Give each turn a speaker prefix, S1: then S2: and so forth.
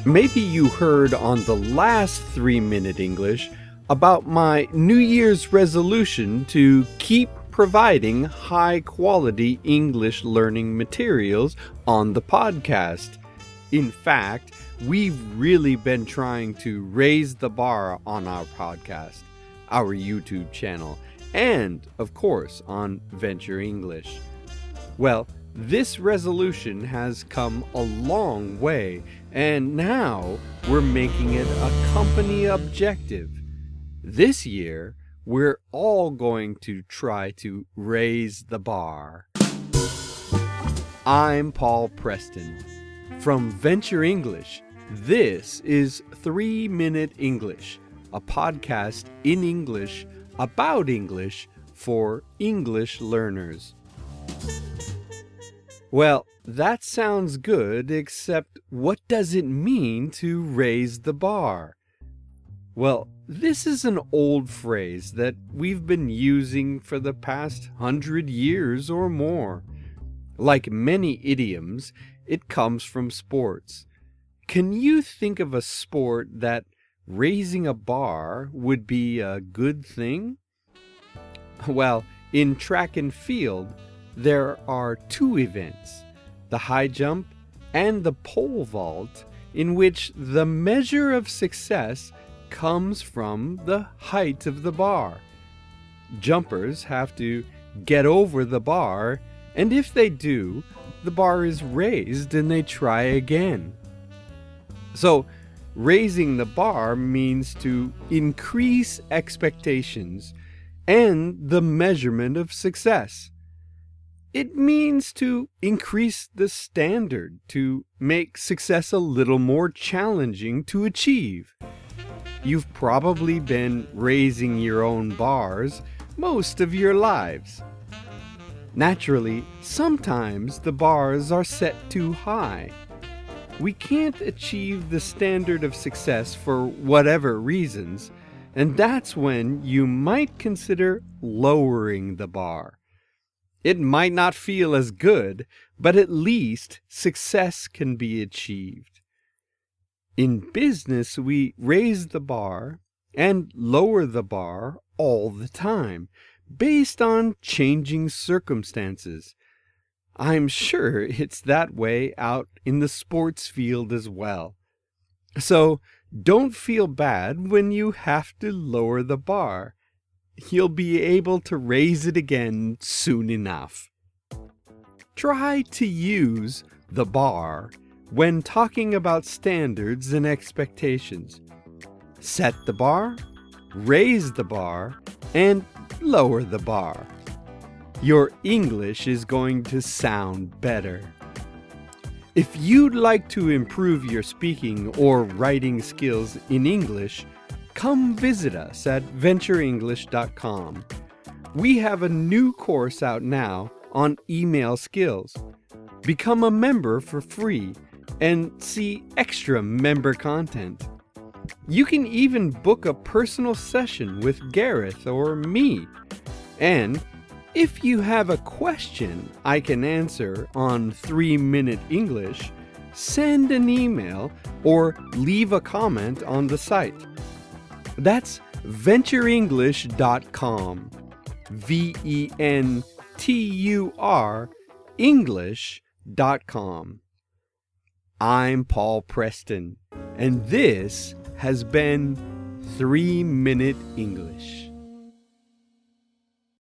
S1: Maybe you heard on the last 3-Minute English about my New Year's resolution to keep providing high-quality English learning materials on the podcast. In fact, we've really been trying to raise the bar on our podcast, our YouTube channel, and, of course, on Venture English. Well, this resolution has come a long way, and now we're making it a company objective. This year, we're all going to try to raise the bar. I'm Paul Preston. From Venture English, this is 3-Minute English, a podcast in English about English for English learners. Well, that sounds good, except what does it mean to raise the bar? Well, this is an old phrase that we've been using for the past 100 years or more. Like many idioms, it comes from sports. Can you think of a sport that raising a bar would be a good thing? Well, in track and field, there are two events, the high jump and the pole vault, in which the measure of success comes from the height of the bar. Jumpers have to get over the bar, and if they do, the bar is raised and they try again. So, raising the bar means to increase expectations and the measurement of success. It means to increase the standard, to make success a little more challenging to achieve. You've probably been raising your own bars most of your lives. Naturally, sometimes the bars are set too high. We can't achieve the standard of success for whatever reasons, and that's when you might consider lowering the bar. It might not feel as good, but at least success can be achieved. In business, we raise the bar and lower the bar all the time, based on changing circumstances. I'm sure it's that way out in the sports field as well. So don't feel bad when you have to lower the bar. You'll be able to raise it again soon enough. Try to use the bar when talking about standards and expectations. Set the bar, raise the bar, and lower the bar. Your English is going to sound better. If you'd like to improve your speaking or writing skills in English, come visit us at ventureenglish.com. We have a new course out now on email skills. Become a member for free and see extra member content. You can even book a personal session with Gareth or me. And if you have a question I can answer on 3-Minute English, send an email or leave a comment on the site. That's ventureenglish.com. VENTUR English.com. I'm Paul Preston, and this has been 3-Minute English.